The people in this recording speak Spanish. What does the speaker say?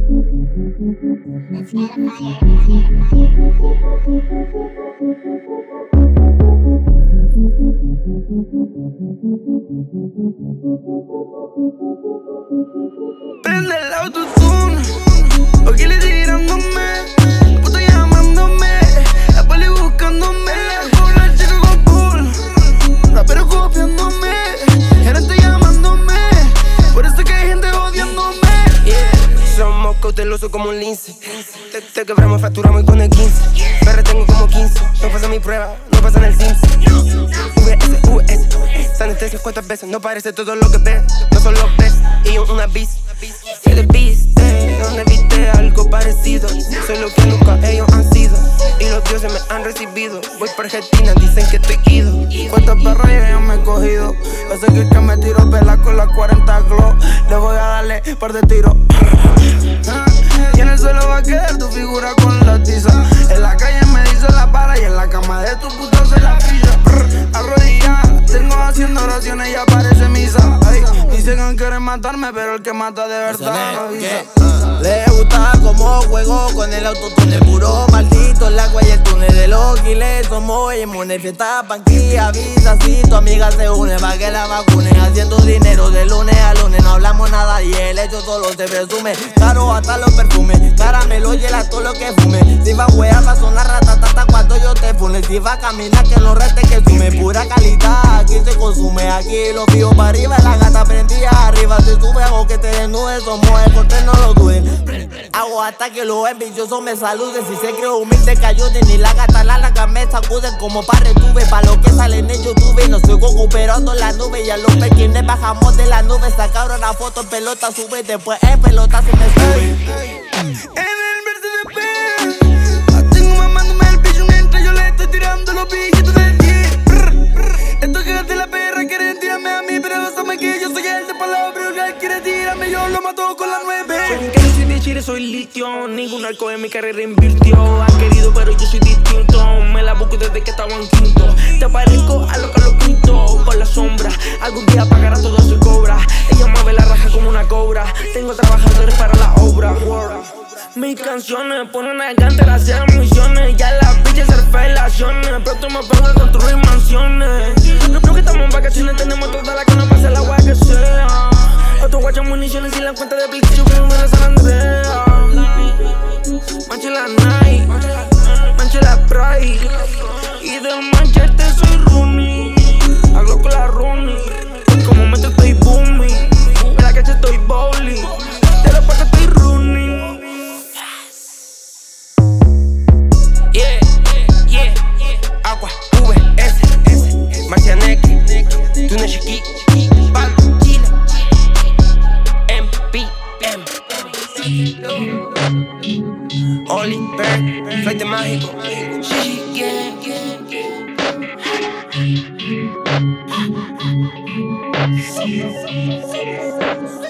Prende el autotune, porque le tirándome, la puta llamándome, la poli buscándome, con la chica con pool, rapero copiándome, gerente llamándome, por eso que hay gente odiándome. Somos cautelosos como un lince, te quebramos, fracturamos y con el 15, me retengo como 15, no pasa mi prueba, no pasa en el Sims. VS, anestesia cuántas veces, no parece todo lo que ves, no solo ves, y una bis. Si te viste, donde viste algo parecido, soy lo que nunca ellos han sido, y los dioses me han recibido. Voy por Argentina, dicen que estoy ido. Cuántas perras yo me he cogido, a seguir que me tiro pela con las 40 glow, le voy a darle par de tiros. Y en el suelo va a quedar tu figura con la tiza, en la calle me dice la para y en la cama de tu puta se la pilla. Arrodillada, tengo haciendo oraciones y aparece misa. Ay, dicen que quieren matarme, pero el que mata de verdad le gusta como juego con el autotune, puro maldito, el agua y el túnel de los giles. Somos inmunes, fiesta, panqui, avisa si tu amiga se une pa' que la vacunen. Haciendo dinero de lunes a lunes, no hablamos nada y el hecho solo se presume. Caro hasta los perfumes, caramelo y todo lo que fume. Si va a jugar va a sonar ratatata cuando yo te fune. Si va a caminar que los restes que sume, pura calidad, aquí se consume. Aquí los fijos para arriba, la gata prendida arriba. Si sube hago que te desnudes, somos el corte, no lo duden. Hago hasta que los envidiosos me saluden. Si se creo humilde que ayuden, ni la gata la me sacuden como pa' retuve. Pa' lo que salen en YouTube, no soy Goku pero ando en la nube. Y a los pequeños bajamos de la nube, sacaron la foto en pelota, sube. Después en pelota se me sube. En el Mercedes-Benz, tengo mamándome el bicho mientras yo le estoy tirando los billetes del día. Estos que de la perra quieren tirarme a mí, pero saben que yo soy el de palabra. El quiere tirarme, yo lo mato con la 9. Soy un que soy de Chile, soy litio. Ningún arco en mi carrera invirtió. Han querido, pero yo soy distinto. Me la busco desde que estaba en quinto. Te parezco a lo que lo quinto. Con la sombra, algún día pagará todo su cobra. Ella mueve la raja como una cobra. Tengo trabajadores para la obra. Mis canciones ponen a cantar hacia misiones. Ya las bitches hacer felaciones. Pronto me pongo a construir mansiones. No que estamos en vacaciones, tenemos toda la que no pasa el agua que sea. Otro guachas municiones y la cuenta de PlayStation que me la San Andrea. Manche la Nike, manche la Pride, y del manchete soy Rooney. Hablo con la Rooney, como me estoy booming. En la calle estoy bowling, de la parte estoy Rooney. Yeah, agua, VS, Marcianeque, Tuna Chiqui, Palo, Chile, MPM, Oliver, Flight mágico, yeah.